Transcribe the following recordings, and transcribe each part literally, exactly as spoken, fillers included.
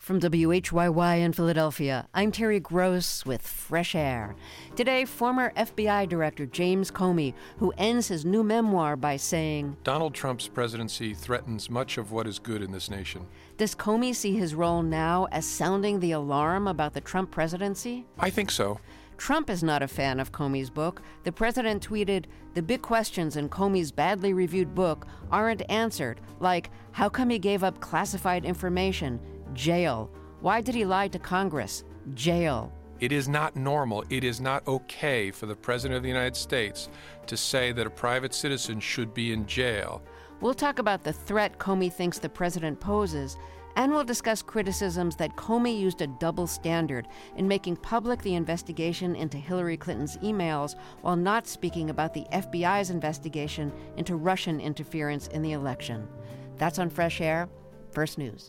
From W H Y Y in Philadelphia, I'm Terry Gross with Fresh Air. Today, former F B I Director James Comey, who ends his new memoir by saying, Donald Trump's presidency threatens much of what is good in this nation. Does Comey see his role now as sounding the alarm about the Trump presidency? I think so. Trump is not a fan of Comey's book. The president tweeted, "The big questions in Comey's badly reviewed book aren't answered, like how come he gave up classified information? Jail. Why did he lie to Congress? Jail." It is not normal, it is not okay for the President of the United States to say that a private citizen should be in jail. We'll talk about the threat Comey thinks the president poses, and we'll discuss criticisms that Comey used a double standard in making public the investigation into Hillary Clinton's emails while not speaking about the F B I's investigation into Russian interference in the election. That's on Fresh Air. First News.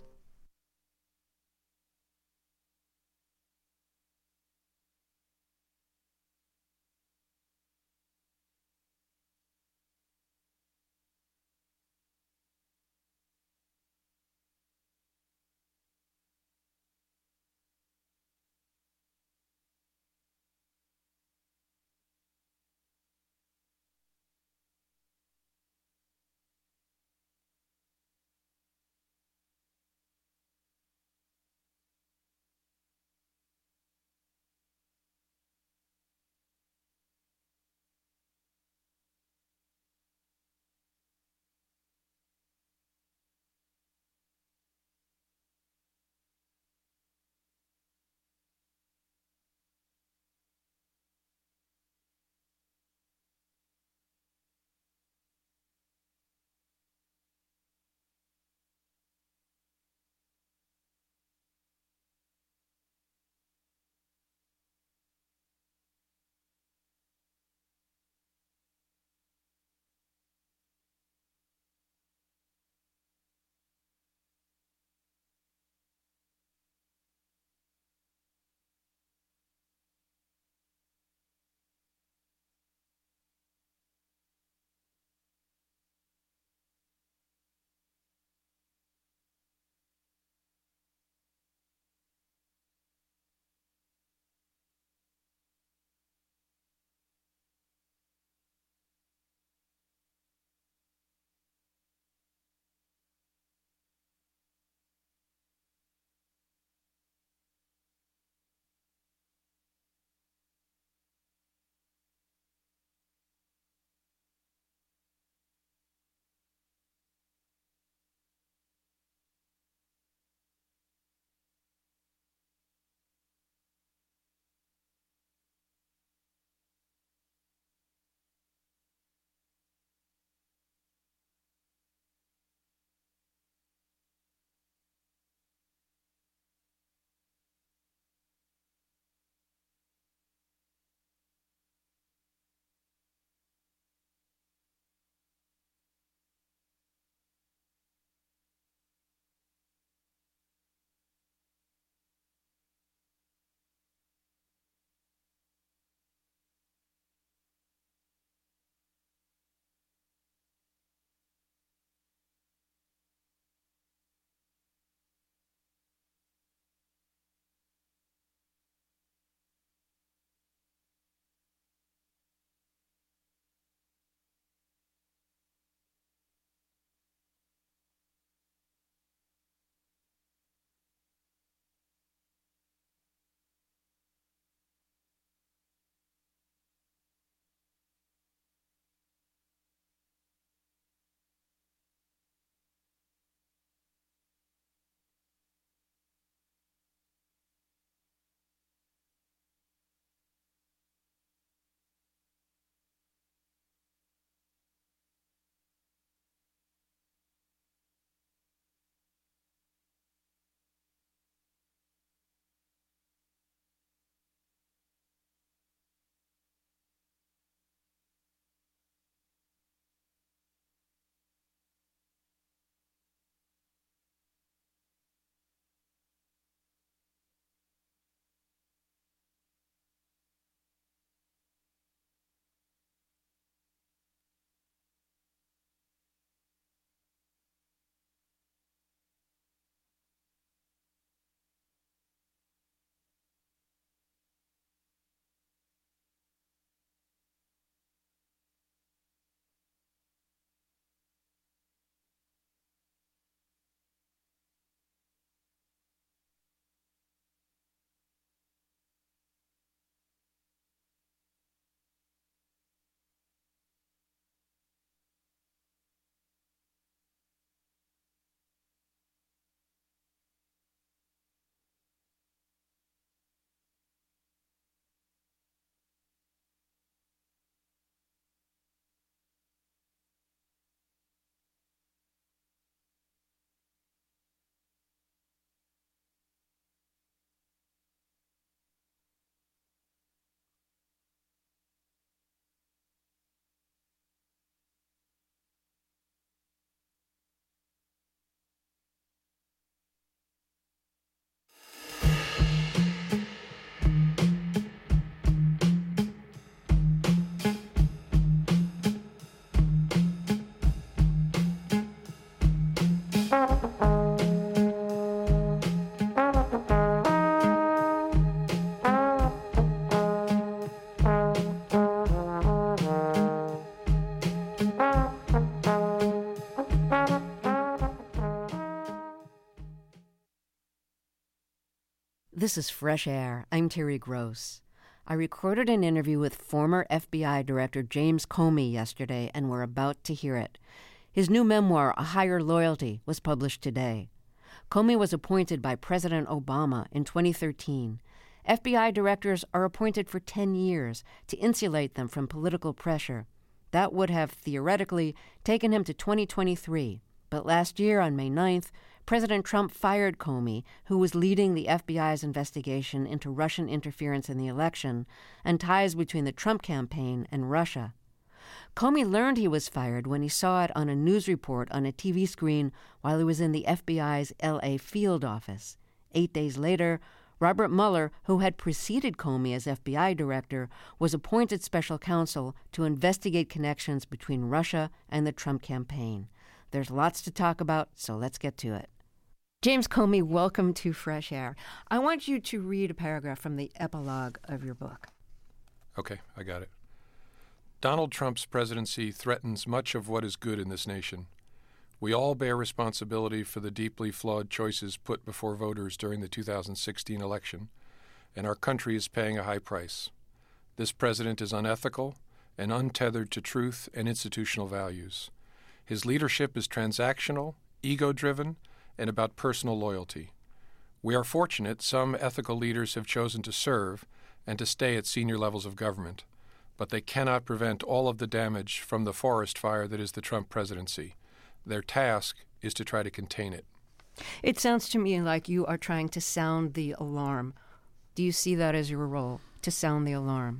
This is Fresh Air. I'm Terry Gross. I recorded an interview with former F B I Director James Comey yesterday, and we're about to hear it. His new memoir, A Higher Loyalty, was published today. Comey was appointed by President Obama in twenty thirteen. F B I directors are appointed for ten years to insulate them from political pressure. That would have, theoretically, taken him to twenty twenty-three. But last year, on May ninth, President Trump fired Comey, who was leading the F B I's investigation into Russian interference in the election and ties between the Trump campaign and Russia. Comey learned he was fired when he saw it on a news report on a T V screen while he was in the F B I's L A field office. Eight days later, Robert Mueller, who had preceded Comey as F B I director, was appointed special counsel to investigate connections between Russia and the Trump campaign. There's lots to talk about, so let's get to it. James Comey, welcome to Fresh Air. I want you to read a paragraph from the epilogue of your book. Okay, I got it. Donald Trump's presidency threatens much of what is good in this nation. We all bear responsibility for the deeply flawed choices put before voters during the two thousand sixteen election, and our country is paying a high price. This president is unethical and untethered to truth and institutional values. His leadership is transactional, ego-driven, and about personal loyalty. We are fortunate some ethical leaders have chosen to serve and to stay at senior levels of government, but they cannot prevent all of the damage from the forest fire that is the Trump presidency. Their task is to try to contain it. It sounds to me like you are trying to sound the alarm. Do you see that as your role, to sound the alarm?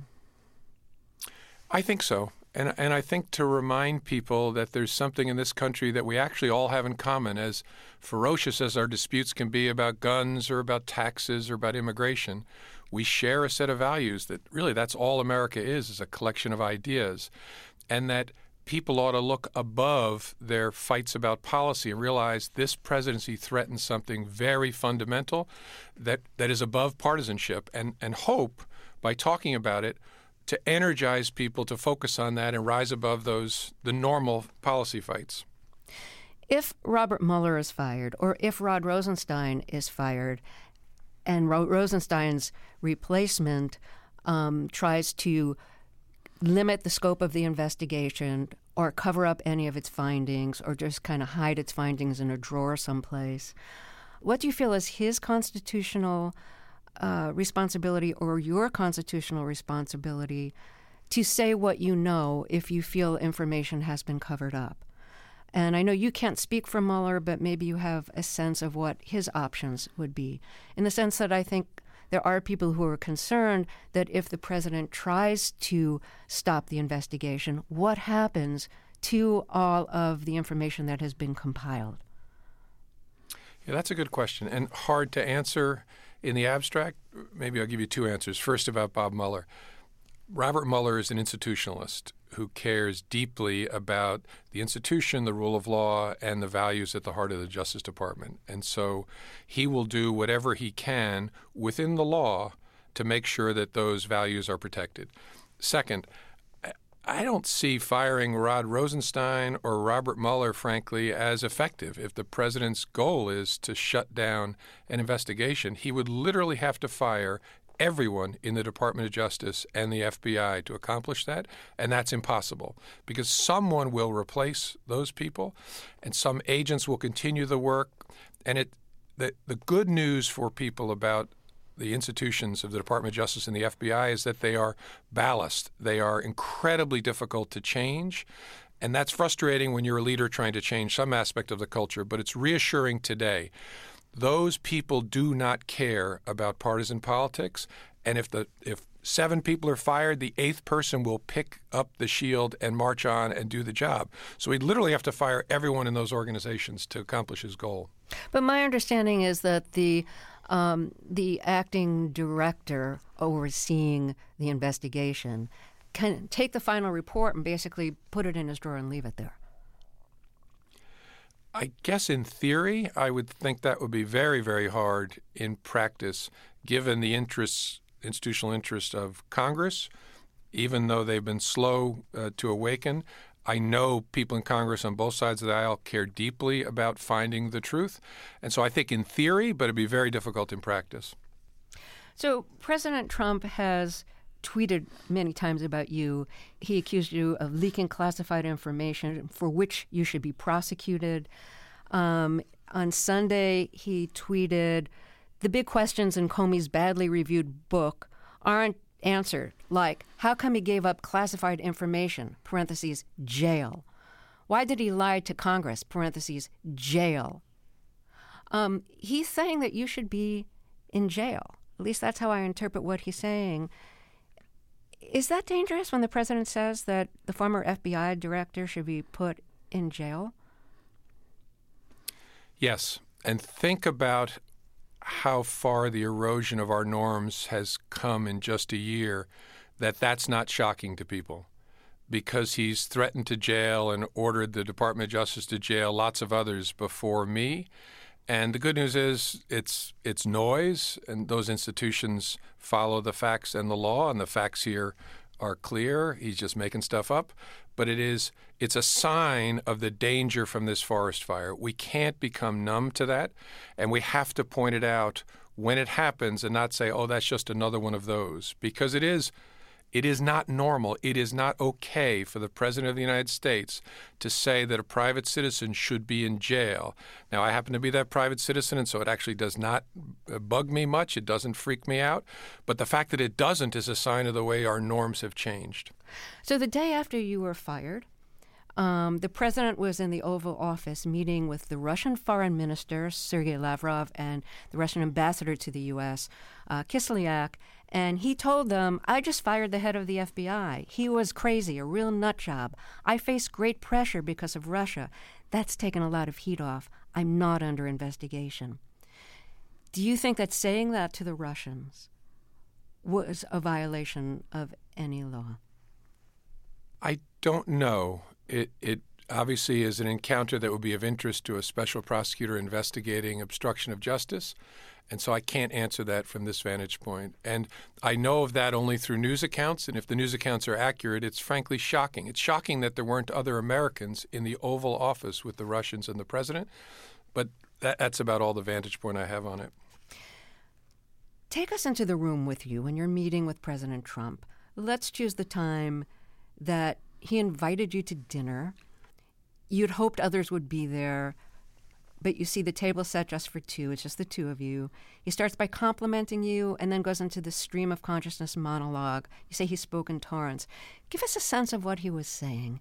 I think so. And, and I think to remind people that there's something in this country that we actually all have in common. As ferocious as our disputes can be about guns or about taxes or about immigration, we share a set of values that really that's all America is, is a collection of ideas. And that people ought to look above their fights about policy and realize this presidency threatens something very fundamental that, that is above partisanship, and, and hope, by talking about it, to energize people to focus on that and rise above those the normal policy fights. If Robert Mueller is fired, or if Rod Rosenstein is fired, and Ro- Rosenstein's replacement um, tries to limit the scope of the investigation or cover up any of its findings or just kind of hide its findings in a drawer someplace, what do you feel is his constitutional Uh, responsibility or your constitutional responsibility to say what you know if you feel information has been covered up? And I know you can't speak for Mueller, but maybe you have a sense of what his options would be, in the sense that I think there are people who are concerned that if the president tries to stop the investigation, what happens to all of the information that has been compiled? Yeah, that's a good question and hard to answer in the abstract. Maybe I'll give you two answers. First, about Bob Mueller. Robert Mueller is an institutionalist who cares deeply about the institution, the rule of law, and the values at the heart of the Justice Department. And so he will do whatever he can within the law to make sure that those values are protected. Second, I don't see firing Rod Rosenstein or Robert Mueller, frankly, as effective. If the president's goal is to shut down an investigation, he would literally have to fire everyone in the Department of Justice and the F B I to accomplish that, and that's impossible because someone will replace those people and some agents will continue the work. And it the, the good news for people about the institutions of the Department of Justice and the F B I is that they are ballast. They are incredibly difficult to change, and that's frustrating when you're a leader trying to change some aspect of the culture, but it's reassuring today. Those people do not care about partisan politics, and if the if seven people are fired, the eighth person will pick up the shield and march on and do the job. So he'd literally have to fire everyone in those organizations to accomplish his goal. But my understanding is that the Um, the acting director overseeing the investigation can take the final report and basically put it in his drawer and leave it there. I guess in theory, I would think that would be very, very hard in practice, given the interests, institutional interests of Congress, even though they've been slow uh, to awaken. I know people in Congress on both sides of the aisle care deeply about finding the truth. And so I think in theory, but it'd be very difficult in practice. So President Trump has tweeted many times about you. He accused you of leaking classified information for which you should be prosecuted. Um, on Sunday, he tweeted, the big questions in Comey's badly reviewed book aren't answered, like how come he gave up classified information, parentheses, jail? Why did he lie to Congress, parentheses, jail? Um, he's saying that you should be in jail. At least that's how I interpret what he's saying. Is that dangerous when the president says that the former F B I director should be put in jail? Yes. And think about how far the erosion of our norms has come in just a year, that that's not shocking to people. Because he's threatened to jail and ordered the Department of Justice to jail lots of others before me. And the good news is it's it's noise, and those institutions follow the facts and the law, and the facts here are clear. He's just making stuff up. But it is it's a sign of the danger from this forest fire. We can't become numb to that, and we have to point it out when it happens and not say, oh, that's just another one of those, because it is It is not normal. It is not okay for the President of the United States to say that a private citizen should be in jail. Now, I happen to be that private citizen, and so it actually does not bug me much. It doesn't freak me out. But the fact that it doesn't is a sign of the way our norms have changed. So the day after you were fired, um, the president was in the Oval Office meeting with the Russian foreign minister, Sergei Lavrov, and the Russian ambassador to the U S, uh, Kislyak. And he told them, I just fired the head of the F B I. He was crazy, a real nut job. I face great pressure because of Russia. That's taken a lot of heat off. I'm not under investigation. Do you think that saying that to the Russians was a violation of any law? I don't know. It, it obviously is an encounter that would be of interest to a special prosecutor investigating obstruction of justice. And so I can't answer that from this vantage point. And I know of that only through news accounts. And if the news accounts are accurate, it's frankly shocking. It's shocking that there weren't other Americans in the Oval Office with the Russians and the president. But that, that's about all the vantage point I have on it. Take us into the room with you when you're meeting with President Trump. Let's choose the time that he invited you to dinner. You'd hoped others would be there, but you see the table set just for two. It's just the two of you. He starts by complimenting you and then goes into the stream of consciousness monologue. You say he spoke in torrents. Give us a sense of what he was saying.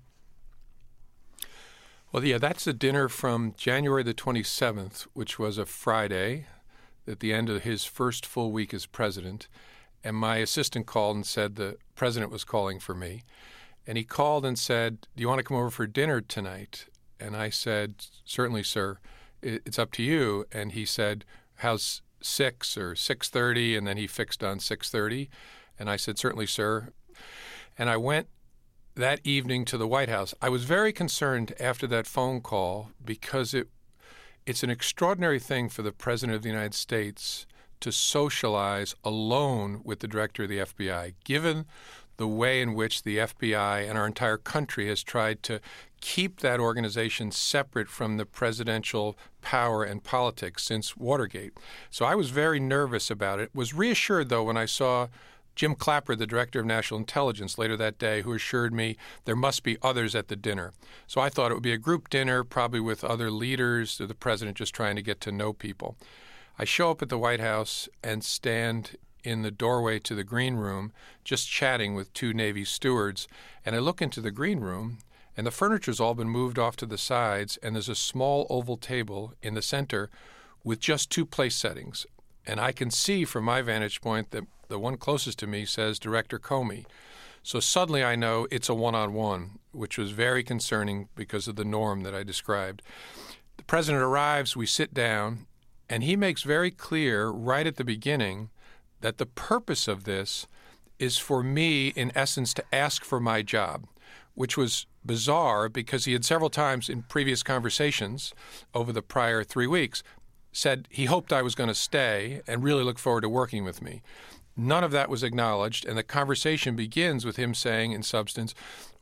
Well, yeah, that's a dinner from January the twenty-seventh, which was a Friday at the end of his first full week as president. And my assistant called and said the president was calling for me. And he called and said, do you want to come over for dinner tonight? And I said, certainly, sir. It's up to you. And he said, how's six or six thirty? And then he fixed on six thirty. And I said, certainly, sir. And I went that evening to the White House. I was very concerned after that phone call because it it's an extraordinary thing for the President of the United States to socialize alone with the director of the F B I, given the way in which the F B I and our entire country has tried to keep that organization separate from the presidential power and politics since Watergate. So I was very nervous about it. Was reassured, though, when I saw Jim Clapper, the director of national intelligence, later that day, who assured me there must be others at the dinner. So I thought it would be a group dinner, probably with other leaders, or the president just trying to get to know people. I show up at the White House and stand in the doorway to the green room, just chatting with two Navy stewards. And I look into the green room, and the furniture's all been moved off to the sides, and there's a small oval table in the center with just two place settings. And I can see from my vantage point that the one closest to me says Director Comey. So suddenly I know it's a one-on-one, which was very concerning because of the norm that I described. The president arrives, we sit down, and he makes very clear right at the beginning that the purpose of this is for me, in essence, to ask for my job, which was bizarre because he had several times in previous conversations over the prior three weeks said he hoped I was going to stay and really look forward to working with me. None of that was acknowledged, and the conversation begins with him saying, in substance,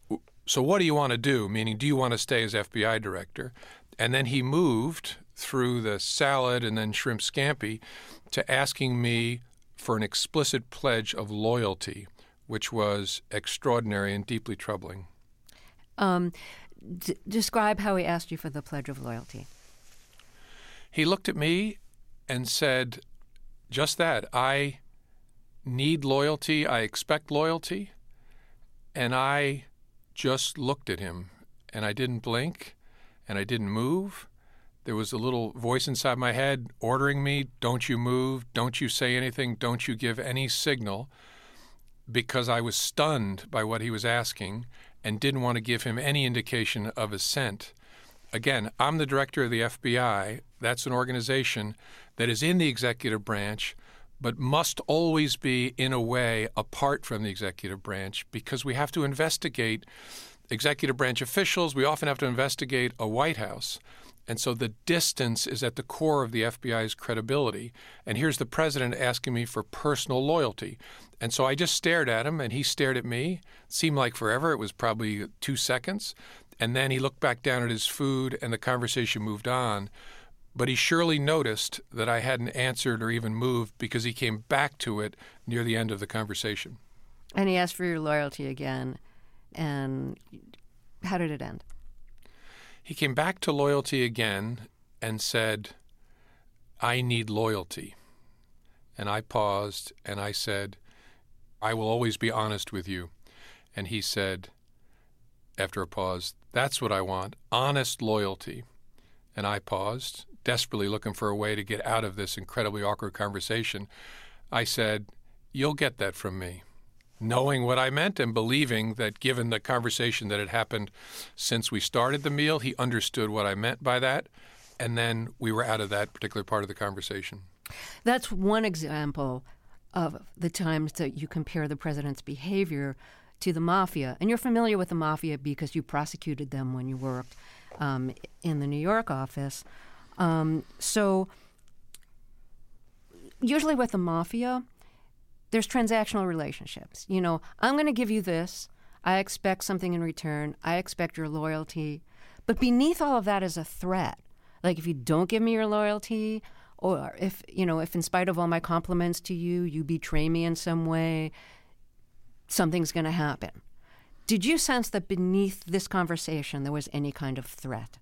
so what do you want to do? Meaning, do you want to stay as F B I director? And then he moved through the salad and then shrimp scampi to asking me for an explicit pledge of loyalty, which was extraordinary and deeply troubling. Um, d- describe how he asked you for the pledge of loyalty. He looked at me and said just that. I need loyalty. I expect loyalty. And I just looked at him, and I didn't blink, and I didn't move. There was a little voice inside my head ordering me, don't you move, don't you say anything, don't you give any signal, because I was stunned by what he was asking and didn't want to give him any indication of assent. Again, I'm the director of the F B I. That's an organization that is in the executive branch, but must always be, in a way, apart from the executive branch, because we have to investigate executive branch officials. We often have to investigate a White House. And so the distance is at the core of the F B I's credibility. And here's the president asking me for personal loyalty. And so I just stared at him, and he stared at me. It seemed like forever. It was probably two seconds. And then he looked back down at his food, and the conversation moved on. But he surely noticed that I hadn't answered or even moved, because he came back to it near the end of the conversation. And he asked for your loyalty again. And how did it end? He came back to loyalty again and said, I need loyalty. And I paused, and I said, I will always be honest with you. And he said, after a pause, that's what I want, honest loyalty. And I paused, desperately looking for a way to get out of this incredibly awkward conversation. I said, you'll get that from me. Knowing what I meant and believing that given the conversation that had happened since we started the meal, he understood what I meant by that. And then we were out of that particular part of the conversation. That's one example of the times that you compare the president's behavior to the mafia. And you're familiar with the mafia because you prosecuted them when you worked um, in the New York office. Um, so usually with the mafia, there's transactional relationships. You know, I'm going to give you this. I expect something in return. I expect your loyalty. But beneath all of that is a threat. Like, if you don't give me your loyalty, or if, you know, if in spite of all my compliments to you, you betray me in some way, something's going to happen. Did you sense that beneath this conversation there was any kind of threat?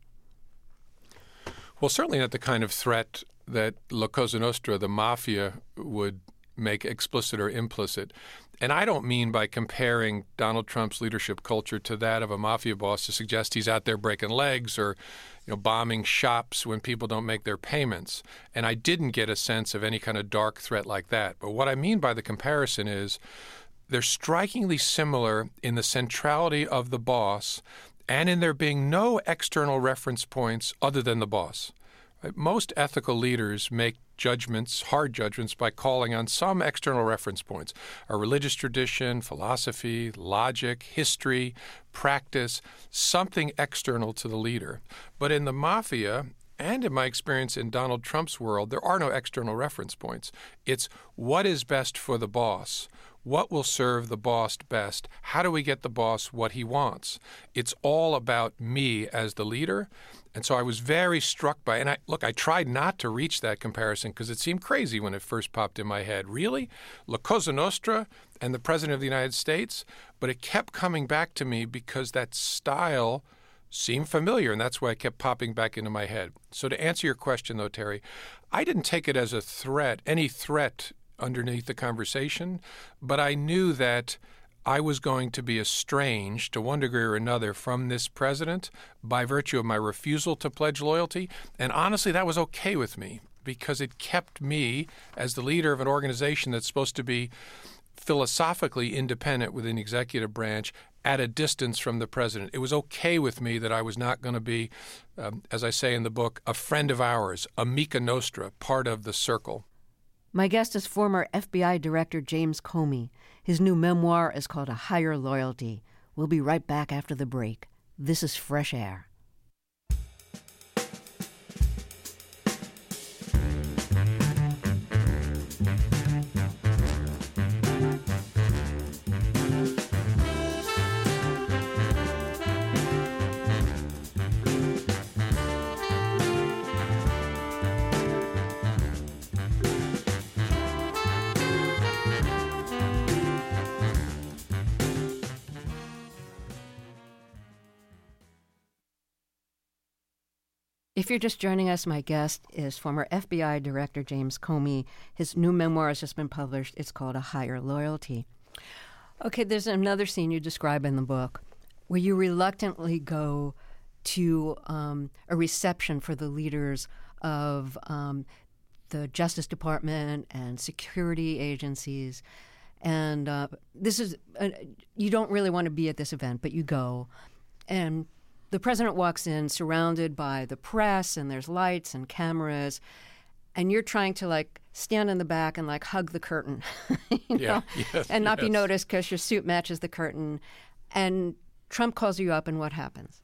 Well, certainly not the kind of threat that La Cosa Nostra, the mafia, would make explicit or implicit. And I don't mean by comparing Donald Trump's leadership culture to that of a mafia boss to suggest he's out there breaking legs or, you know, bombing shops when people don't make their payments. And I didn't get a sense of any kind of dark threat like that. But what I mean by the comparison is they're strikingly similar in the centrality of the boss and in there being no external reference points other than the boss. Right? Most ethical leaders make judgments, hard judgments, by calling on some external reference points, a religious tradition, philosophy, logic, history, practice, something external to the leader. But in the mafia, and in my experience in Donald Trump's world, there are no external reference points. It's what is best for the boss. What will serve the boss best? How do we get the boss what he wants? It's all about me as the leader. And so I was very struck by, and I, look, I tried not to reach that comparison because it seemed crazy when it first popped in my head. Really? La Cosa Nostra and the President of the United States? But it kept coming back to me because that style seemed familiar, and that's why it kept popping back into my head. So to answer your question, though, Terry, I didn't take it as a threat, any threat underneath the conversation, but I knew that I was going to be estranged to one degree or another from this president by virtue of my refusal to pledge loyalty. And honestly, that was okay with me because it kept me, as the leader of an organization that's supposed to be philosophically independent within the executive branch, at a distance from the president. It was okay with me that I was not going to be, um, as I say in the book, a friend of ours, amica nostra, part of the circle. My guest is former F B I Director James Comey. His new memoir is called A Higher Loyalty. We'll be right back after the break. This is Fresh Air. If you're just joining us, my guest is former F B I Director James Comey. His new memoir has just been published. It's called A Higher Loyalty. Okay, there's another scene you describe in the book where you reluctantly go to um, a reception for the leaders of um, the Justice Department and security agencies. And uh, this is, uh, you don't really want to be at this event, but you go. And the president walks in surrounded by the press, and there's lights and cameras, and you're trying to like stand in the back and like hug the curtain, you yeah, know, yes, and not yes. be noticed because your suit matches the curtain. And Trump calls you up, and what happens?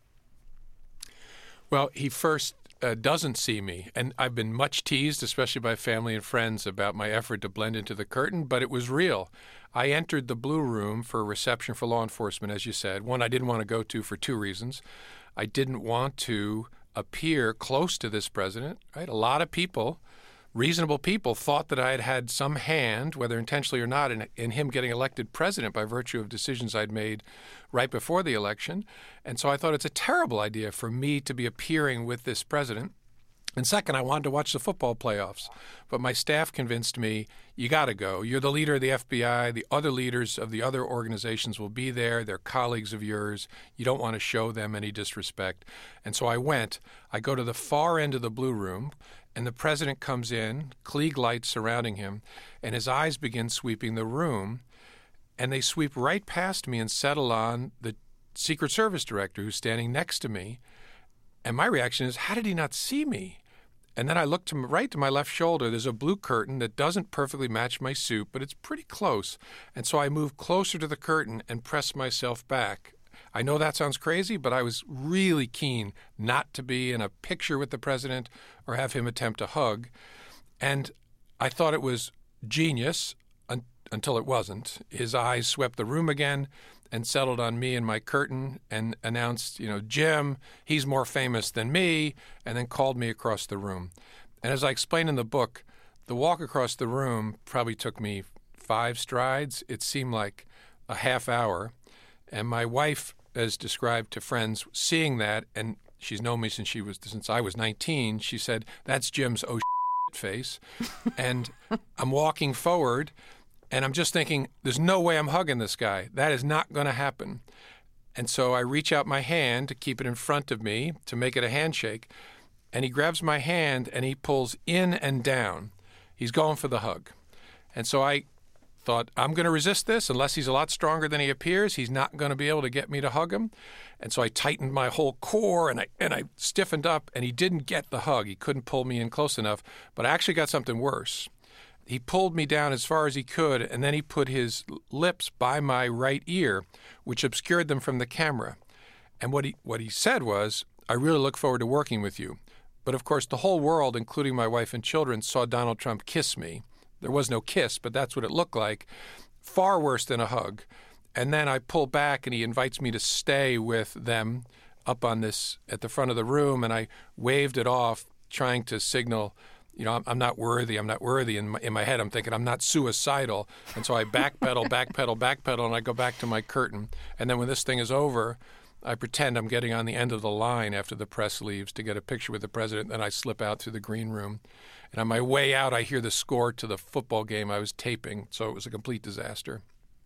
Well, he first uh, doesn't see me, and I've been much teased, especially by family and friends, about my effort to blend into the curtain, but it was real. I entered the Blue Room for a reception for law enforcement, as you said, one I didn't want to go to for two reasons. I didn't want to appear close to this president, right? A lot of people, reasonable people, thought that I had had some hand, whether intentionally or not, in, in him getting elected president by virtue of decisions I'd made right before the election. And so I thought it's a terrible idea for me to be appearing with this president. And second, I wanted to watch the football playoffs. But my staff convinced me, you got to go. You're the leader of the F B I. The other leaders of the other organizations will be there. They're colleagues of yours. You don't want to show them any disrespect. And so I went. I go to the far end of the Blue Room, and the president comes in, Klieg lights surrounding him, and his eyes begin sweeping the room. And they sweep right past me and settle on the Secret Service director who's standing next to me. And my reaction is, how did he not see me? And then I look to my, right to my left shoulder. There's a blue curtain that doesn't perfectly match my suit, but it's pretty close. And so I move closer to the curtain and press myself back. I know that sounds crazy, but I was really keen not to be in a picture with the president or have him attempt a hug. And I thought it was genius un- until it wasn't. His eyes swept the room again and settled on me and my curtain and announced, you know, Jim, he's more famous than me, and then called me across the room. And as I explain in the book, the walk across the room probably took me five strides. It seemed like a half hour. And my wife, as described to friends, seeing that, and she's known me since she was since I was nineteen, she said, that's Jim's oh shit face. And I'm walking forward, and I'm just thinking, there's no way I'm hugging this guy. That is not going to happen. And so I reach out my hand to keep it in front of me to make it a handshake. And he grabs my hand and he pulls in and down. He's going for the hug. And so I thought, I'm going to resist this. Unless he's a lot stronger than he appears, he's not going to be able to get me to hug him. And so I tightened my whole core and I and I stiffened up, and he didn't get the hug. He couldn't pull me in close enough. But I actually got something worse. He pulled me down as far as he could, and then he put his lips by my right ear, which obscured them from the camera. And what he what he said was, I really look forward to working with you. But of course, the whole world, including my wife and children, saw Donald Trump kiss me. There was no kiss, but that's what it looked like. Far worse than a hug. And then I pull back, and he invites me to stay with them up on this, at the front of the room, and I waved it off, trying to signal, you know, I'm, I'm not worthy, I'm not worthy. In my, in my head, I'm thinking I'm not suicidal. And so I backpedal, backpedal, backpedal, and I go back to my curtain. And then when this thing is over, I pretend I'm getting on the end of the line after the press leaves to get a picture with the president. Then I slip out through the green room. And on my way out, I hear the score to the football game I was taping. So it was a complete disaster.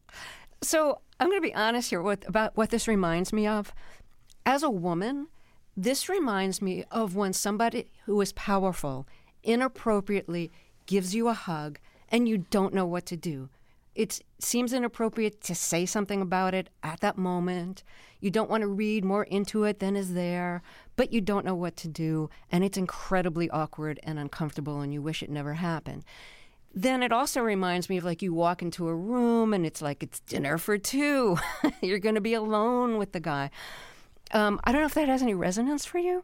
So I'm going to be honest here with, about what this reminds me of. As a woman, this reminds me of when somebody who is powerful inappropriately gives you a hug and you don't know what to do. It seems inappropriate to say something about it at that moment. You don't want to read more into it than is there, but you don't know what to do, and it's incredibly awkward and uncomfortable, and you wish it never happened. Then it also reminds me of like you walk into a room and it's like it's dinner for two. You're going to be alone with the guy. Um, I don't know if that has any resonance for you.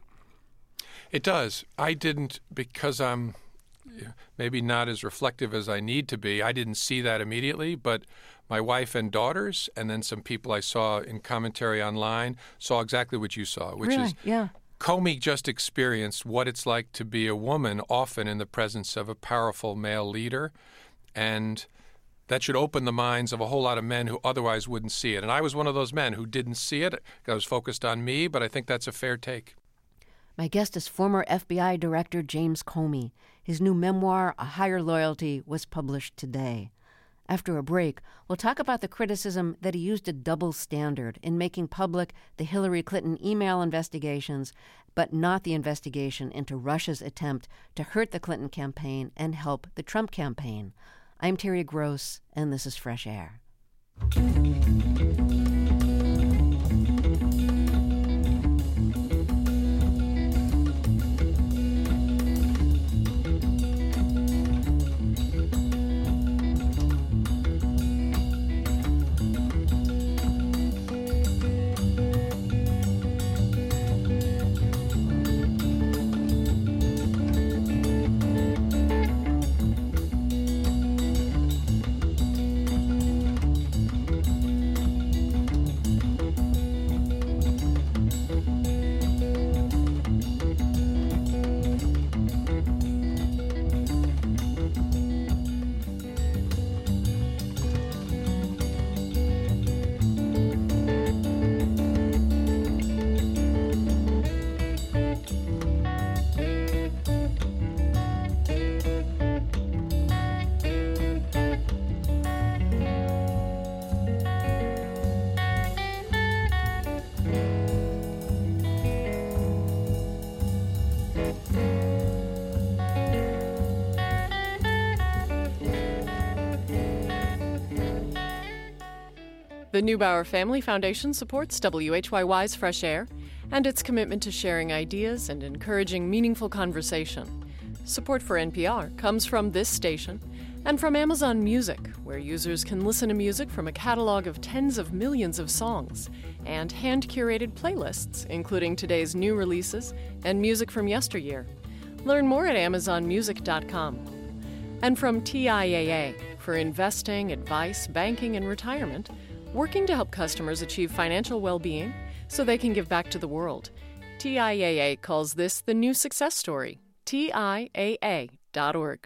It does. I didn't, because I'm maybe not as reflective as I need to be, I didn't see that immediately, but my wife and daughters and then some people I saw in commentary online saw exactly what you saw, which really? is yeah. Comey just experienced what it's like to be a woman often in the presence of a powerful male leader, and that should open the minds of a whole lot of men who otherwise wouldn't see it. And I was one of those men who didn't see it. I was focused on me, but I think that's a fair take. My guest is former F B I Director James Comey. His new memoir, A Higher Loyalty, was published today. After a break, we'll talk about the criticism that he used a double standard in making public the Hillary Clinton email investigations, but not the investigation into Russia's attempt to hurt the Clinton campaign and help the Trump campaign. I'm Terry Gross, and this is Fresh Air. The Neubauer Family Foundation supports W H Y Y's Fresh Air and its commitment to sharing ideas and encouraging meaningful conversation. Support for N P R comes from this station and from Amazon Music, where users can listen to music from a catalog of tens of millions of songs and hand-curated playlists, including today's new releases and music from yesteryear. Learn more at amazon music dot com. And from T I A A, for investing, advice, banking, and retirement, working to help customers achieve financial well-being so they can give back to the world. T I A A calls this the new success story. T I A A dot org.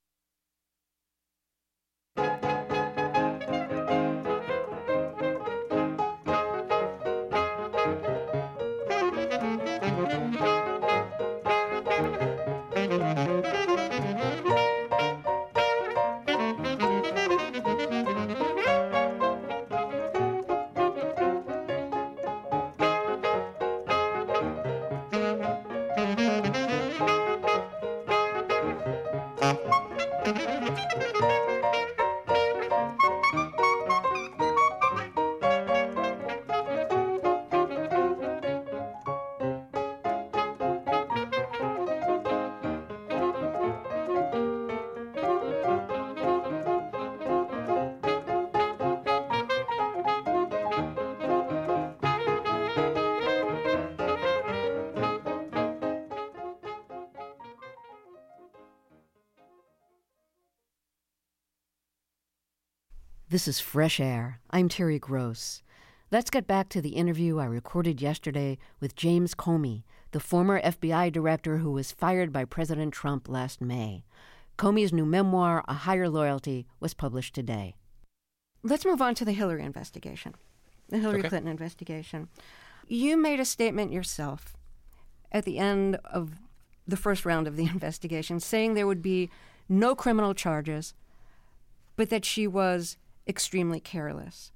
This is Fresh Air. I'm Terry Gross. Let's get back to the interview I recorded yesterday with James Comey, the former F B I director who was fired by President Trump last May. Comey's new memoir, A Higher Loyalty, was published today. Let's move on to the Hillary investigation, the Hillary Okay. Clinton investigation. You made a statement yourself at the end of the first round of the investigation saying there would be no criminal charges, but that she was extremely careless.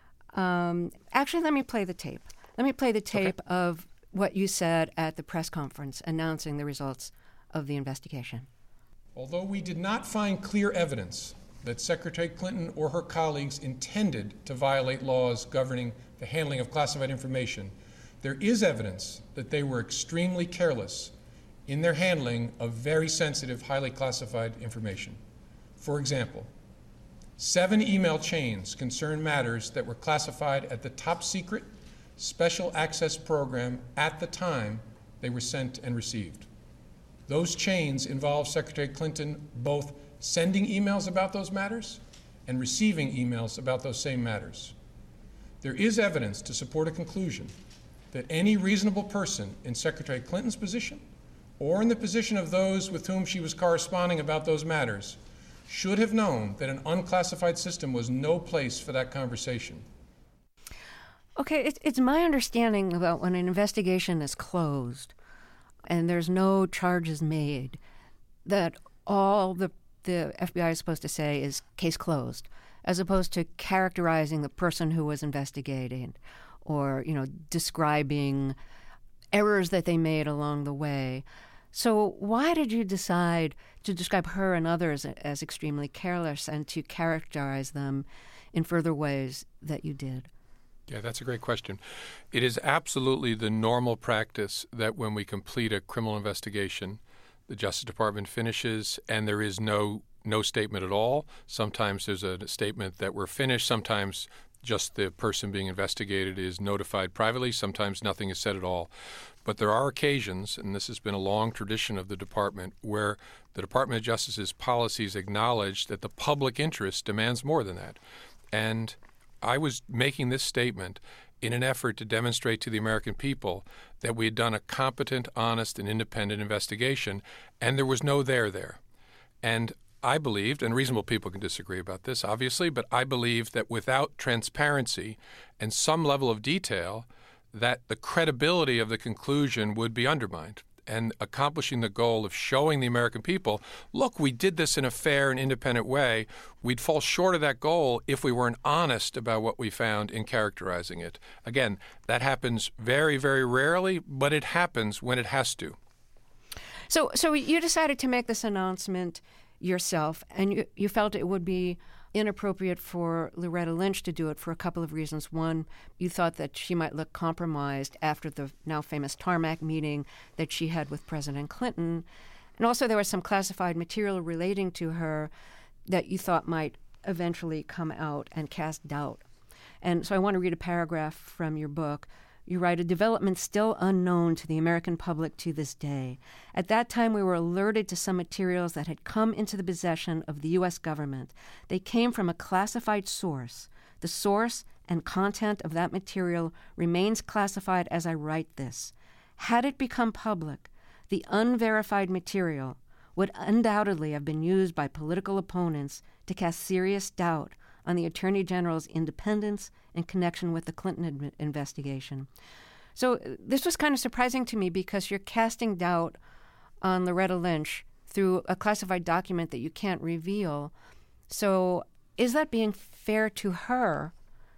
Um, actually, let me play the tape. Let me play the tape Okay. of what you said at the press conference announcing the results of the investigation. Although we did not find clear evidence that Secretary Clinton or her colleagues intended to violate laws governing the handling of classified information, there is evidence that they were extremely careless in their handling of very sensitive, highly classified information. For example, seven email chains concern matters that were classified at the top secret special access program at the time they were sent and received. Those chains involve Secretary Clinton both sending emails about those matters and receiving emails about those same matters. There is evidence to support a conclusion that any reasonable person in Secretary Clinton's position or in the position of those with whom she was corresponding about those matters should have known that an unclassified system was no place for that conversation. Okay, it's, it's my understanding that when an investigation is closed, and there's no charges made, that all the, the F B I is supposed to say is case closed, as opposed to characterizing the person who was investigating or, you know, describing errors that they made along the way. So why did you decide to describe her and others as extremely careless and to characterize them in further ways that you did? Yeah, that's a great question. It is absolutely the normal practice that when we complete a criminal investigation, the Justice Department finishes and there is no no statement at all. Sometimes there's a statement that we're finished. Sometimes just the person being investigated is notified privately. Sometimes nothing is said at all. But there are occasions, and this has been a long tradition of the department, where the Department of Justice's policies acknowledge that the public interest demands more than that. And I was making this statement in an effort to demonstrate to the American people that we had done a competent, honest, and independent investigation, and there was no there there. And I believed, and reasonable people can disagree about this, obviously, but I believe that without transparency and some level of detail, that the credibility of the conclusion would be undermined. And accomplishing the goal of showing the American people, look, we did this in a fair and independent way, we'd fall short of that goal if we weren't honest about what we found in characterizing it. Again, that happens very, very rarely, but it happens when it has to. So, so you decided to make this announcement yourself, and you, you felt it would be inappropriate for Loretta Lynch to do it for a couple of reasons. One, you thought that she might look compromised after the now famous tarmac meeting that she had with President Clinton. And also there was some classified material relating to her that you thought might eventually come out and cast doubt. And so I want to read a paragraph from your book. You write, "A development still unknown to the American public to this day. At that time, we were alerted to some materials that had come into the possession of the U S government. They came from a classified source. The source and content of that material remains classified as I write this. Had it become public, the unverified material would undoubtedly have been used by political opponents to cast serious doubt on the Attorney General's independence in connection with the Clinton investigation." So this was kind of surprising to me because you're casting doubt on Loretta Lynch through a classified document that you can't reveal. So is that being fair to her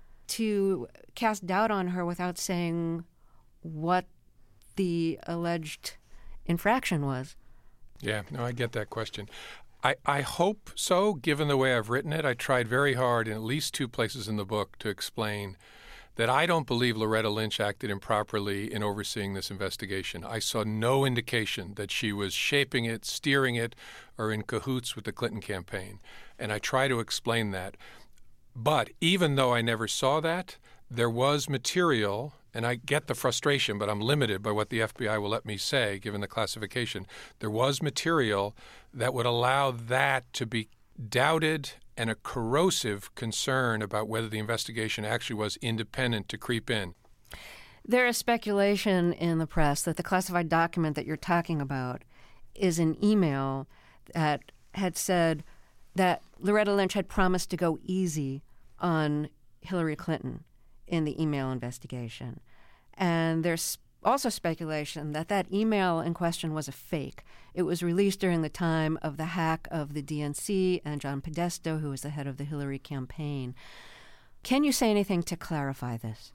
to cast doubt on her without saying what the alleged infraction was? Yeah, no, I get that question. I, I hope so, given the way I've written it. I tried very hard in at least two places in the book to explain that I don't believe Loretta Lynch acted improperly in overseeing this investigation. I saw no indication that she was shaping it, steering it, or in cahoots with the Clinton campaign. And I try to explain that. But even though I never saw that, there was material, and I get the frustration, but I'm limited by what the F B I will let me say, given the classification. There was material that would allow that to be doubted and a corrosive concern about whether the investigation actually was independent to creep in. There is speculation in the press that the classified document that you're talking about is an email that had said that Loretta Lynch had promised to go easy on Hillary Clinton in the email investigation. And there's also speculation that that email in question was a fake. It was released during the time of the hack of the D N C and John Podesta, who was the head of the Hillary campaign. Can you say anything to clarify this?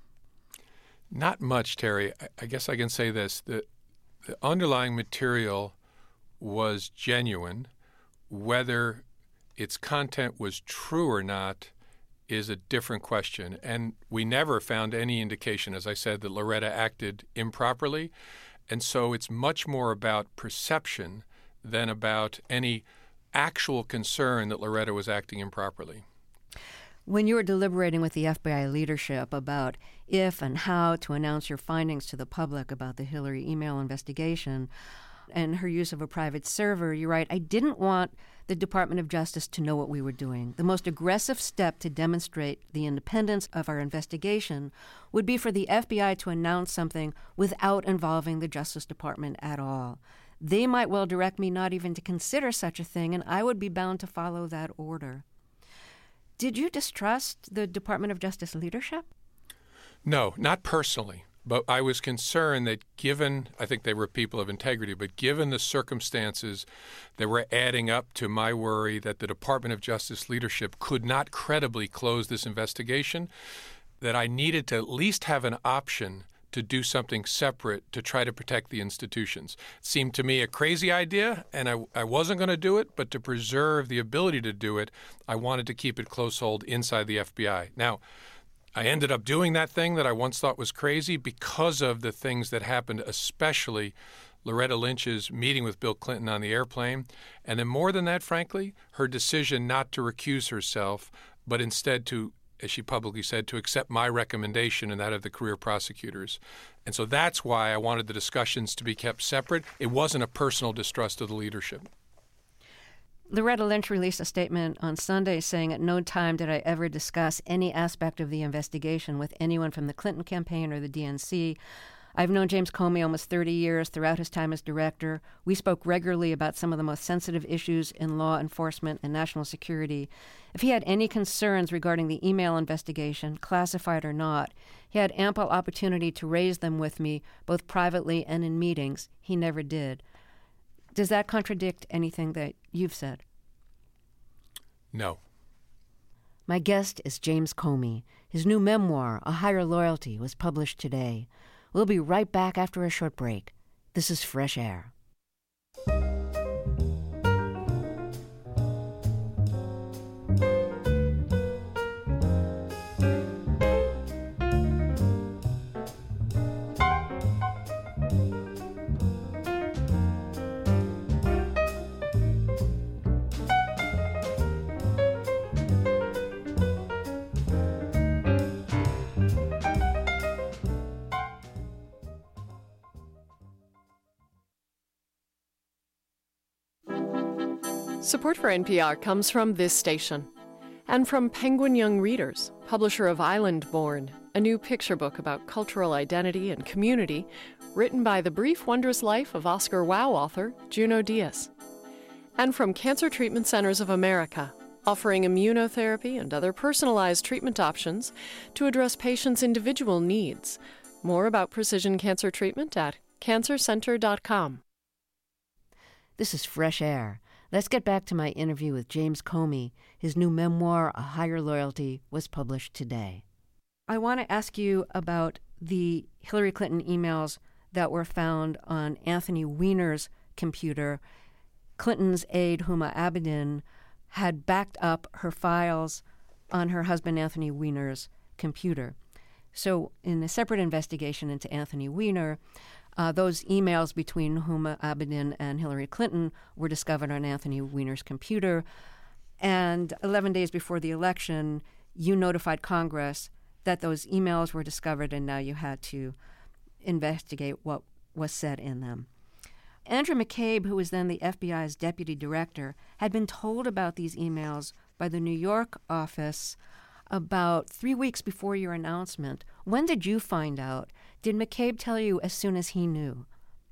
Not much, Terry. I, I guess I can say this. The, the underlying material was genuine. Whether its content was true or not is a different question. And we never found any indication, as I said, that Loretta acted improperly. And so it's much more about perception than about any actual concern that Loretta was acting improperly. When you were deliberating with the F B I leadership about if and how to announce your findings to the public about the Hillary email investigation and her use of a private server, you write, "I didn't want the Department of Justice to know what we were doing. The most aggressive step to demonstrate the independence of our investigation would be for the F B I to announce something without involving the Justice Department at all. They might well direct me not even to consider such a thing, and I would be bound to follow that order." Did you distrust the Department of Justice leadership? No, not personally. But I was concerned that given, I think they were people of integrity, but given the circumstances that were adding up to my worry that the Department of Justice leadership could not credibly close this investigation, that I needed to at least have an option to do something separate to try to protect the institutions. It seemed to me a crazy idea, and I, I wasn't going to do it, but to preserve the ability to do it, I wanted to keep it close hold inside the F B I. Now, I ended up doing that thing that I once thought was crazy because of the things that happened, especially Loretta Lynch's meeting with Bill Clinton on the airplane. And then more than that, frankly, her decision not to recuse herself, but instead to, as she publicly said, to accept my recommendation and that of the career prosecutors. And so that's why I wanted the discussions to be kept separate. It wasn't a personal distrust of the leadership. Loretta Lynch released a statement on Sunday saying, "At no time did I ever discuss any aspect of the investigation with anyone from the Clinton campaign or the D N C. I've known James Comey almost thirty years throughout his time as director. We spoke regularly about some of the most sensitive issues in law enforcement and national security. If he had any concerns regarding the email investigation, classified or not, he had ample opportunity to raise them with me, both privately and in meetings. He never did." Does that contradict anything that you've said? No. My guest is James Comey. His new memoir, A Higher Loyalty, was published today. We'll be right back after a short break. This is Fresh Air. Support for N P R comes from this station and from Penguin Young Readers, publisher of Island Born, a new picture book about cultural identity and community written by the brief, wondrous life of Oscar Wilde author Junot Díaz. And from Cancer Treatment Centers of America, offering immunotherapy and other personalized treatment options to address patients' individual needs. More about precision cancer treatment at cancer center dot com. This is Fresh Air. Let's get back to my interview with James Comey. His new memoir, A Higher Loyalty, was published today. I want to ask you about the Hillary Clinton emails that were found on Anthony Weiner's computer. Clinton's aide, Huma Abedin, had backed up her files on her husband Anthony Weiner's computer. So in a separate investigation into Anthony Weiner, Uh, those emails between Huma Abedin and Hillary Clinton were discovered on Anthony Weiner's computer. And eleven days before the election, you notified Congress that those emails were discovered, and now you had to investigate what was said in them. Andrew McCabe, who was then the F B I's deputy director, had been told about these emails by the New York office about three weeks before your announcement. When did you find out? Did McCabe tell you as soon as he knew?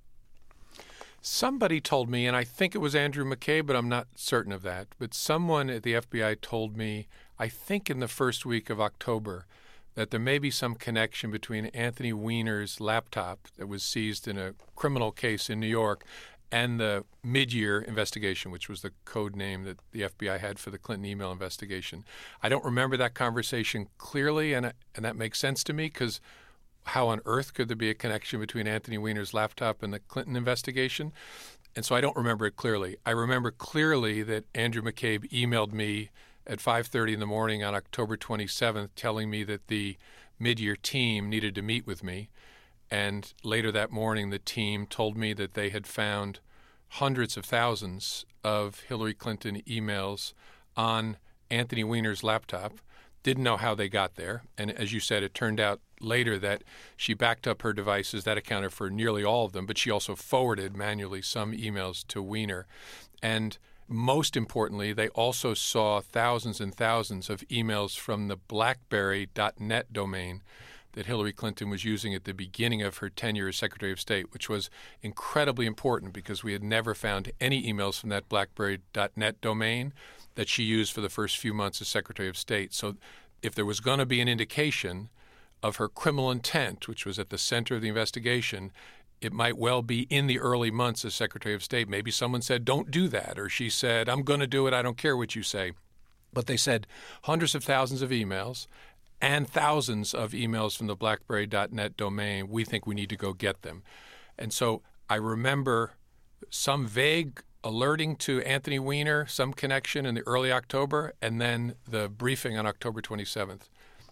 Somebody told me, and I think it was Andrew McCabe, but I'm not certain of that. But someone at the F B I told me, I think in the first week of October, that there may be some connection between Anthony Weiner's laptop that was seized in a criminal case in New York and the mid-year investigation, which was the code name that the F B I had for the Clinton email investigation. I don't remember that conversation clearly, and and that makes sense to me, because how on earth could there be a connection between Anthony Weiner's laptop and the Clinton investigation? And so I don't remember it clearly. I remember clearly that Andrew McCabe emailed me at five thirty in the morning on October twenty-seventh telling me that the mid-year team needed to meet with me. And later that morning, the team told me that they had found hundreds of thousands of Hillary Clinton emails on Anthony Weiner's laptop. Didn't know how they got there. And as you said, it turned out later that she backed up her devices. That accounted for nearly all of them, but she also forwarded manually some emails to Weiner. And most importantly, they also saw thousands and thousands of emails from the blackberry dot net domain that Hillary Clinton was using at the beginning of her tenure as Secretary of State, which was incredibly important because we had never found any emails from that blackberry dot net domain that she used for the first few months as Secretary of State. So if there was going to be an indication of her criminal intent, which was at the center of the investigation, it might well be in the early months as Secretary of State. Maybe someone said, don't do that. Or she said, I'm going to do it. I don't care what you say. But they said hundreds of thousands of emails and thousands of emails from the blackberry dot net domain. We think we need to go get them. And so I remember some vague alerting to Anthony Weiner, some connection in the early October, and then the briefing on October twenty-seventh.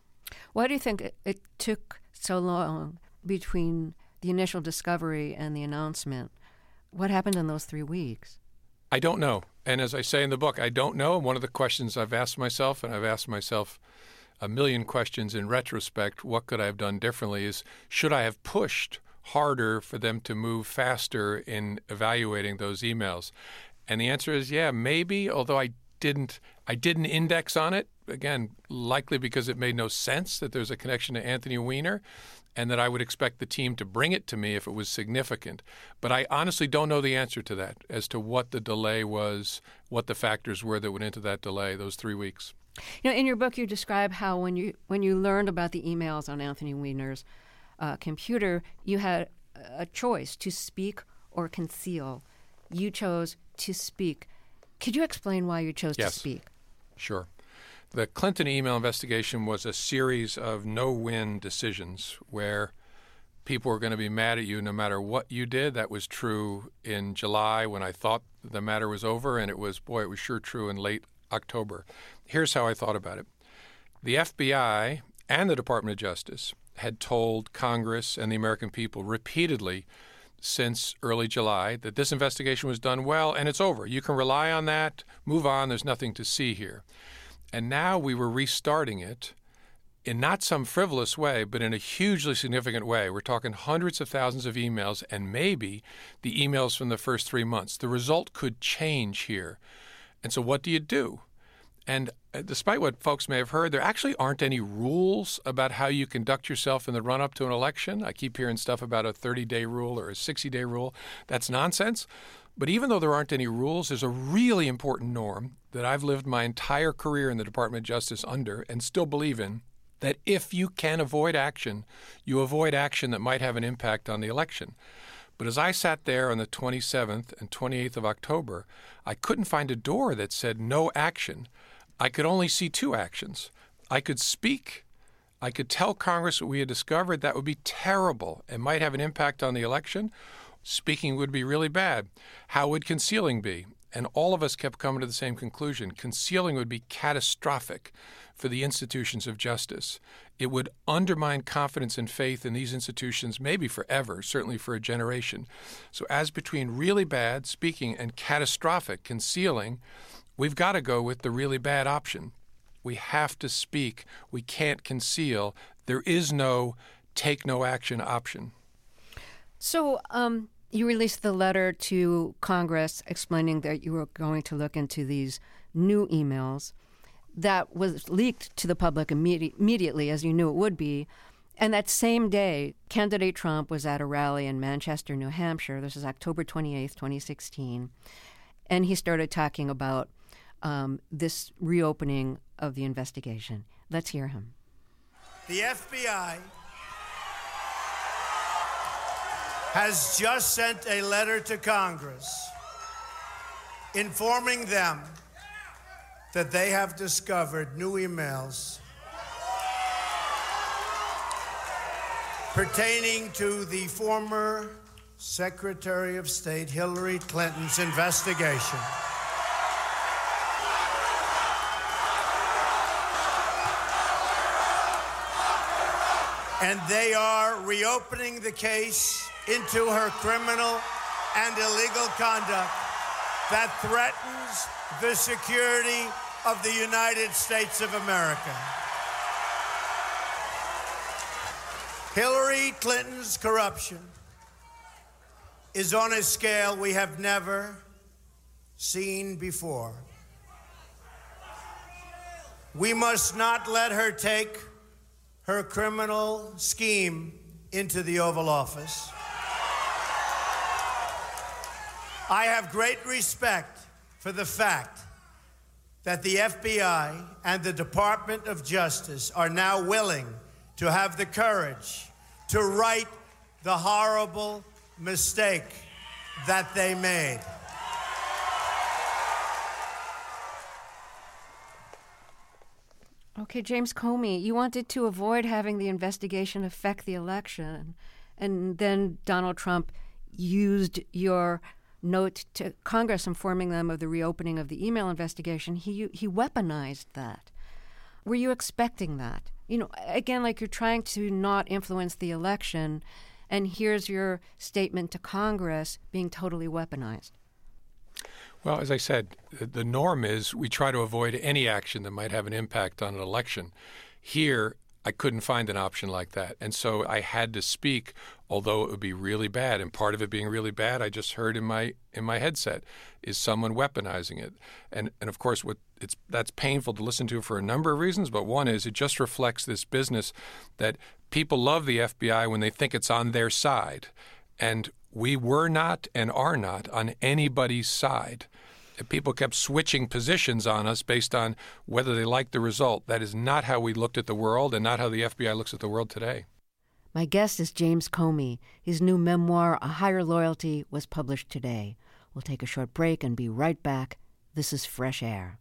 Why do you think it, it took so long between the initial discovery and the announcement? What happened in those three weeks? I don't know. And as I say in the book, I don't know. And one of the questions I've asked myself, and I've asked myself a million questions in retrospect, what could I have done differently, is should I have pushed harder for them to move faster in evaluating those emails? And the answer is, yeah, maybe, although I didn't I didn't index on it, again, likely because it made no sense that there's a connection to Anthony Weiner and that I would expect the team to bring it to me if it was significant. But I honestly don't know the answer to that, as to what the delay was, what the factors were that went into that delay, those three weeks. You know, in your book, you describe how when you when you learned about the emails on Anthony Weiner's uh, computer, you had a choice to speak or conceal. You chose to speak. Could you explain why you chose yes. to speak? Sure. The Clinton email investigation was a series of no-win decisions where people were going to be mad at you no matter what you did. That was true in July when I thought the matter was over, and it was, boy, it was sure true in late October. Here's how I thought about it. The F B I and the Department of Justice had told Congress and the American people repeatedly since early July that this investigation was done well and it's over. You can rely on that, move on, there's nothing to see here. And now we were restarting it in not some frivolous way, but in a hugely significant way. We're talking hundreds of thousands of emails and maybe the emails from the first three months. The result could change here. And so what do you do? And despite what folks may have heard, there actually aren't any rules about how you conduct yourself in the run-up to an election. I keep hearing stuff about a thirty-day rule or a sixty-day rule. That's nonsense. But even though there aren't any rules, there's a really important norm that I've lived my entire career in the Department of Justice under and still believe in, that if you can avoid action, you avoid action that might have an impact on the election. But as I sat there on the twenty-seventh and twenty-eighth of October, I couldn't find a door that said no action. I could only see two actions. I could speak. I could tell Congress what we had discovered. That would be terrible. It might have an impact on the election. Speaking would be really bad. How would concealing be? And all of us kept coming to the same conclusion. Concealing would be catastrophic for the institutions of justice. It would undermine confidence and faith in these institutions, maybe forever, certainly for a generation. So as between really bad, speaking, and catastrophic, concealing, we've got to go with the really bad option. We have to speak. We can't conceal. There is no take no action option. So um, you released the letter to Congress explaining that you were going to look into these new emails. That was leaked to the public immedi- immediately, as you knew it would be. And that same day, candidate Trump was at a rally in Manchester, New Hampshire. This is October twenty-eighth, twenty sixteen. And he started talking about um, this reopening of the investigation. Let's hear him. The F B I has just sent a letter to Congress informing them that they have discovered new emails pertaining to the former Secretary of State Hillary Clinton's investigation. And they are reopening the case into her criminal and illegal conduct that threatens the security of the United States of America. Hillary Clinton's corruption is on a scale we have never seen before. We must not let her take her criminal scheme into the Oval Office. I have great respect for the fact that the F B I and the Department of Justice are now willing to have the courage to right the horrible mistake that they made. Okay, James Comey, you wanted to avoid having the investigation affect the election, and then Donald Trump used your note to Congress informing them of the reopening of the email investigation. He he weaponized that. Were you expecting that? You know, again, like you're trying to not influence the election, and here's your statement to Congress being totally weaponized. Well, as I said, the norm is we try to avoid any action that might have an impact on an election. Here, I couldn't find an option like that. And so I had to speak, although it would be really bad. And part of it being really bad, I just heard in my in my headset, is someone weaponizing it. And and of course, what it's that's painful to listen to for a number of reasons. But one is it just reflects this business that people love the F B I when they think it's on their side. And we were not and are not on anybody's side. People kept switching positions on us based on whether they liked the result. That is not how we looked at the world and not how the F B I looks at the world today. My guest is James Comey. His new memoir, A Higher Loyalty, was published today. We'll take a short break and be right back. This is Fresh Air.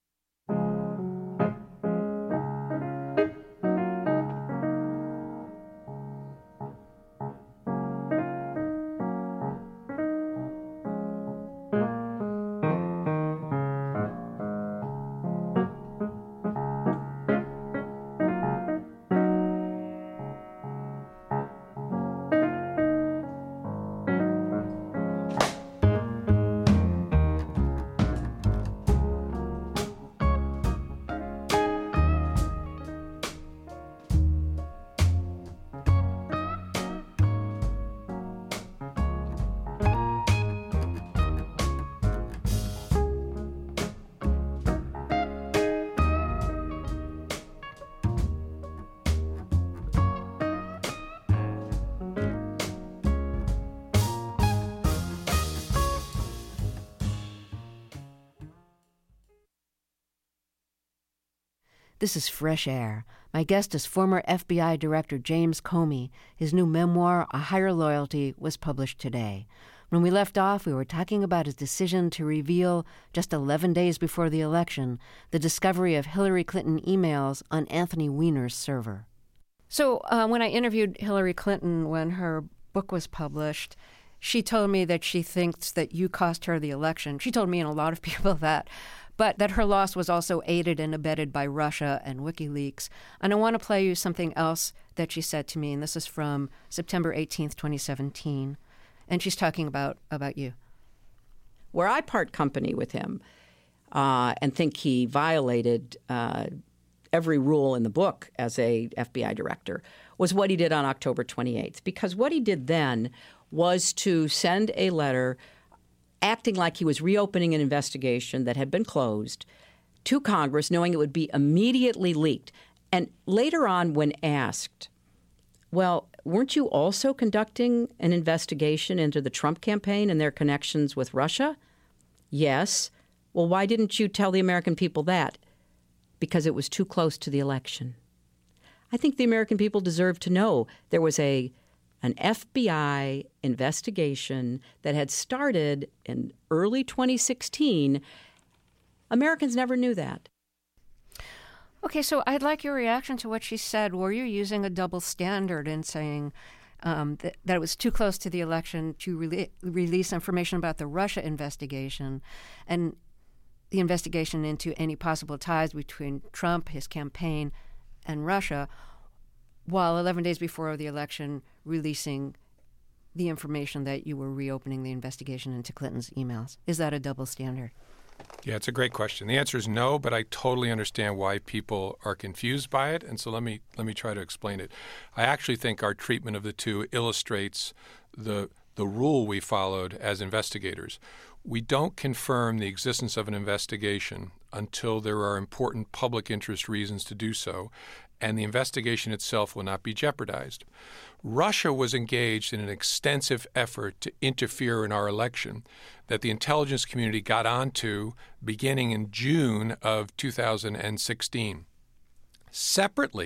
This is Fresh Air. My guest is former F B I Director James Comey. His new memoir, A Higher Loyalty, was published today. When we left off, we were talking about his decision to reveal, just eleven days before the election, the discovery of Hillary Clinton emails on Anthony Weiner's server. So uh, when I interviewed Hillary Clinton when her book was published, she told me that she thinks that you cost her the election. She told me and a lot of people that. But that her loss was also aided and abetted by Russia and WikiLeaks. And I want to play you something else that she said to me, and this is from September eighteenth, twenty seventeen. And she's talking about, about you. Where I part company with him uh, and think he violated uh, every rule in the book as a F B I director was what he did on October twenty-eighth. Because what he did then was to send a letter acting like he was reopening an investigation that had been closed to Congress, knowing it would be immediately leaked. And later on, when asked, well, weren't you also conducting an investigation into the Trump campaign and their connections with Russia? Yes. Well, why didn't you tell the American people that? Because it was too close to the election. I think the American people deserve to know there was a an F B I investigation that had started in early twenty sixteen. Americans never knew that. Okay, so I'd like your reaction to what she said. Were you using a double standard in saying um, that, that it was too close to the election to re- release information about the Russia investigation and the investigation into any possible ties between Trump, his campaign, and Russia, while eleven days before the election releasing the information that you were reopening the investigation into Clinton's emails? Is that a double standard? Yeah, it's a great question. The answer is no, but I totally understand why people are confused by it, and so let me let me try to explain it. I actually think our treatment of the two illustrates the the rule we followed as investigators. We don't confirm the existence of an investigation until there are important public interest reasons to do so, and the investigation itself will not be jeopardized. Russia was engaged in an extensive effort to interfere in our election that the intelligence community got onto beginning in June of two thousand sixteen. Separately,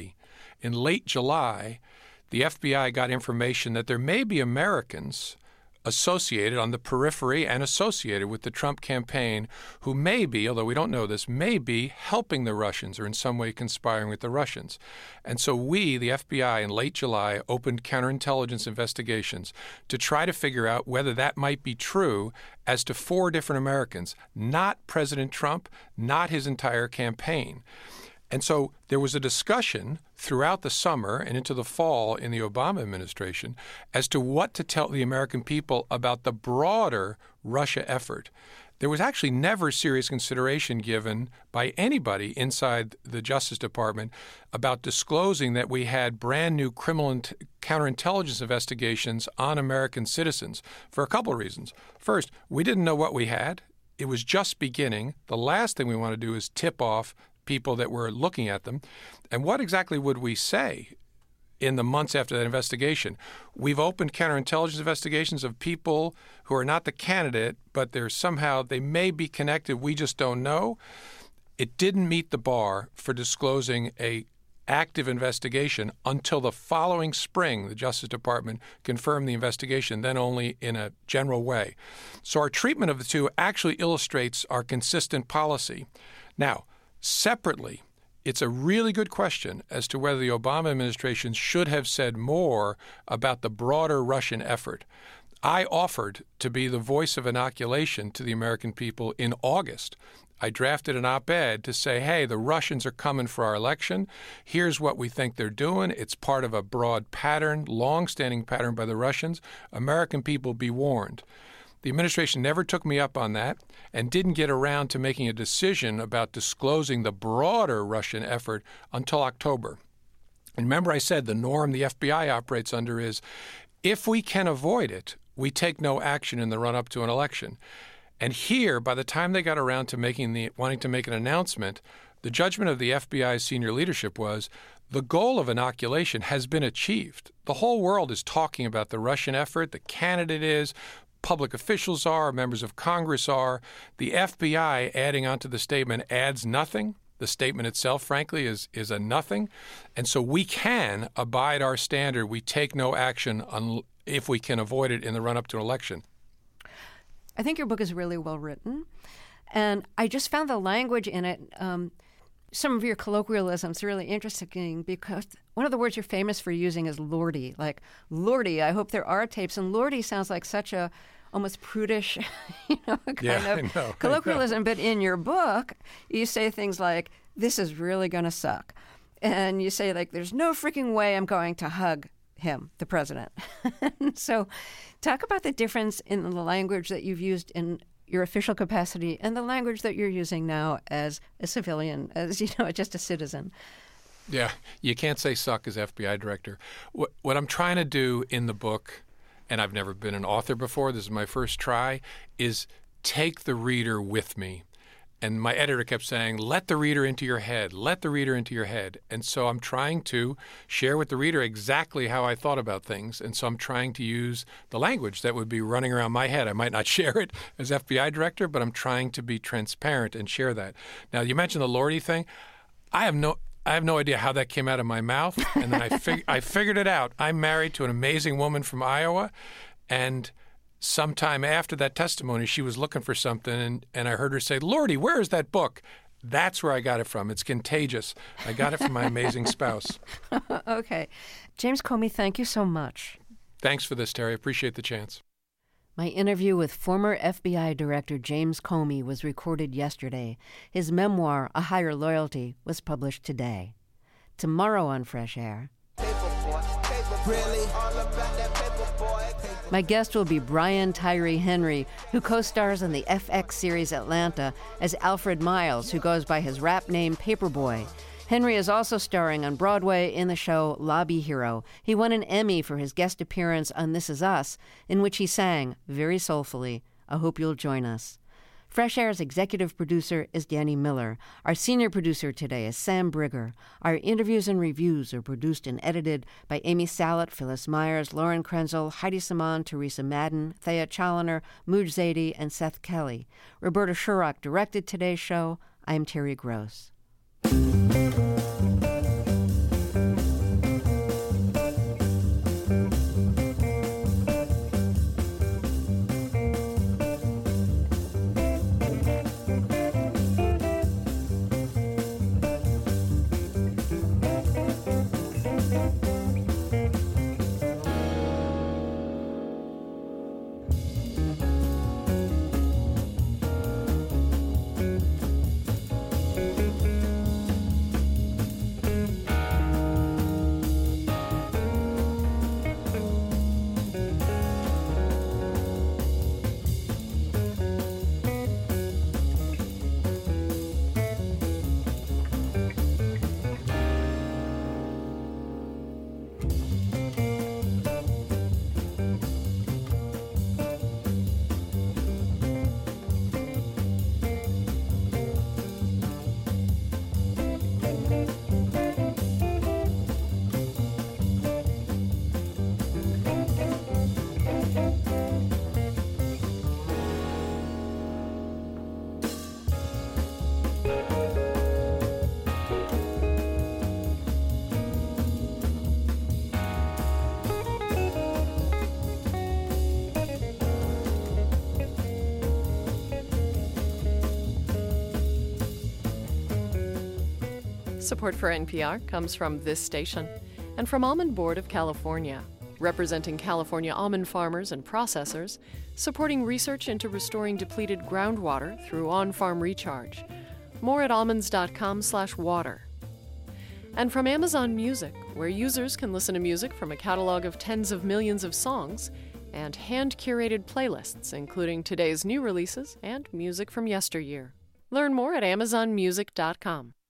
In late July, the F B I got information that there may be Americans associated on the periphery and associated with the Trump campaign who may be, although we don't know this, may be helping the Russians or in some way conspiring with the Russians. And so we, the F B I, in late July, opened counterintelligence investigations to try to figure out whether that might be true as to four different Americans, not President Trump, not his entire campaign. And so there was a discussion throughout the summer and into the fall in the Obama administration as to what to tell the American people about the broader Russia effort. There was actually never serious consideration given by anybody inside the Justice Department about disclosing that we had brand new criminal and counterintelligence investigations on American citizens for a couple of reasons. First, we didn't know what we had. It was just beginning. The last thing we want to do is tip off people that were looking at them. And what exactly would we say in the months after that investigation? We've opened counterintelligence investigations of people who are not the candidate, but they're somehow, they may be connected, we just don't know. It didn't meet the bar for disclosing a active investigation until the following spring. The Justice Department confirmed the investigation, then only in a general way. So our treatment of the two actually illustrates our consistent policy. Now, separately, it's a really good question as to whether the Obama administration should have said more about the broader Russian effort. I offered to be the voice of inoculation to the American people in August. I drafted an op-ed to say, hey, the Russians are coming for our election. Here's what we think they're doing. It's part of a broad pattern, long-standing pattern by the Russians. American people, be warned. The administration never took me up on that and didn't get around to making a decision about disclosing the broader Russian effort until October. And remember I said the norm the F B I operates under is if we can avoid it, we take no action in the run-up to an election. And here, by the time they got around to making the wanting to make an announcement, the judgment of the F B I's senior leadership was the goal of inoculation has been achieved. The whole world is talking about the Russian effort, the candidate is, public officials are, members of Congress are. The F B I adding onto the statement adds nothing. The statement itself, frankly, is, is a nothing. And so we can abide our standard. We take no action un- if we can avoid it in the run-up to an election. I think your book is really well written. And I just found the language in it, um, some of your colloquialisms really interesting because one of the words you're famous for using is lordy. Like, lordy, I hope there are tapes. And lordy sounds like such a almost prudish, you know, kind yeah, of I know, colloquialism. I know. But in your book, you say things like, this is really going to suck. And you say, like, there's no freaking way I'm going to hug him, the president. So talk about the difference in the language that you've used in your official capacity and the language that you're using now as a civilian, as, you know, just a citizen. Yeah, you can't say suck as F B I director. What, what I'm trying to do in the book, and I've never been an author before, this is my first try, is take the reader with me. And my editor kept saying, let the reader into your head, let the reader into your head. And so I'm trying to share with the reader exactly how I thought about things. And so I'm trying to use the language that would be running around my head. I might not share it as F B I director, but I'm trying to be transparent and share that. Now, you mentioned the lordy thing. I have no... I have no idea how that came out of my mouth, and then I, fig- I figured it out. I'm married to an amazing woman from Iowa, and sometime after that testimony, she was looking for something, and, and I heard her say, Lordy, where is that book? That's where I got it from. It's contagious. I got it from my amazing spouse. Okay. James Comey, thank you so much. Thanks for this, Terry. I appreciate the chance. My interview with former F B I Director James Comey was recorded yesterday. His memoir, A Higher Loyalty, was published today. Tomorrow on Fresh Air, my guest will be Brian Tyree Henry, who co-stars in the F X series Atlanta as Alfred Miles, who goes by his rap name Paperboy. Henry is also starring on Broadway in the show Lobby Hero. He won an Emmy for his guest appearance on This Is Us, in which he sang, very soulfully, I Hope You'll Join Us. Fresh Air's executive producer is Danny Miller. Our senior producer today is Sam Brigger. Our interviews and reviews are produced and edited by Amy Salet, Phyllis Myers, Lauren Krenzel, Heidi Saman, Teresa Madden, Thea Challoner, Mooj Zadie, and Seth Kelly. Roberta Shurrock directed today's show. I'm Terry Gross. Support for N P R comes from this station and from Almond Board of California, representing California almond farmers and processors, supporting research into restoring depleted groundwater through on-farm recharge. More at almonds.com slash water. And from Amazon Music, where users can listen to music from a catalog of tens of millions of songs and hand-curated playlists, including today's new releases and music from yesteryear. Learn more at amazon music dot com.